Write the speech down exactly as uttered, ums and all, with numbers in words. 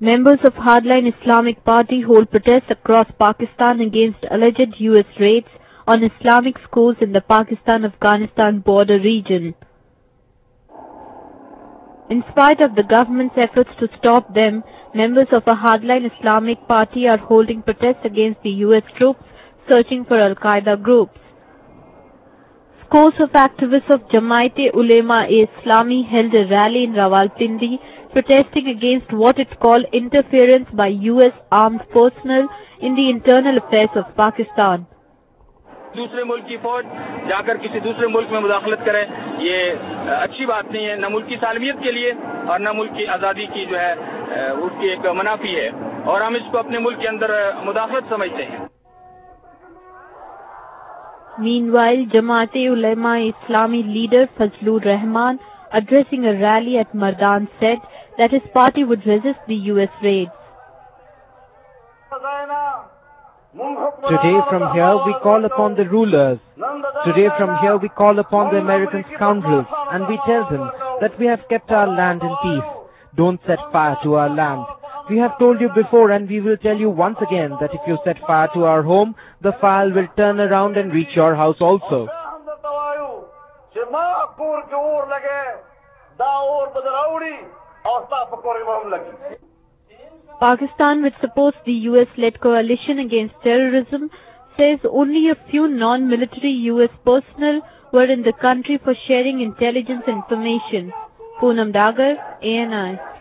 Members of hardline Islamic Party hold protests across Pakistan against alleged U S raids on Islamic schools in the Pakistan-Afghanistan border region. In spite of the government's efforts to stop them, members of a hardline Islamic Party are holding protests against the U S troops searching for Al-Qaeda groups. Scores of activists of Jamaat-e-Ulema-e-Islami held a rally in Rawalpindi protesting against what it called interference by U S armed personnel in the internal affairs of Pakistan. दूसरे मुल्क की फौज जाकर किसी दूसरे मुल्क में मुदाखलत करे, ये अच्छी बात नहीं है, न मुल्क की सालमियत के लिए और न मुल्क की आज़ादी की जो है उसकी एक मुनाफी है और हम इसको अपने मुल्क के अंदर मुदाखलत समझते हैं. Meanwhile, Jamaat-e-Ulema-e-Islami leader Fazlur Rahman, addressing a rally at Mardan, said that his party would resist the U S raids. Today from here we call upon the rulers. Today from here we call upon the American scoundrels and we tell them that we have kept our land in peace. Don't set fire to our land. We have told you before and we will tell you once again that if you set fire to our home, the fire will turn around and reach your house also. Pakistan, which supports the U S-led coalition against terrorism, says only a few non-military U S personnel were in the country for sharing intelligence information. Poonam Dagar, A N I.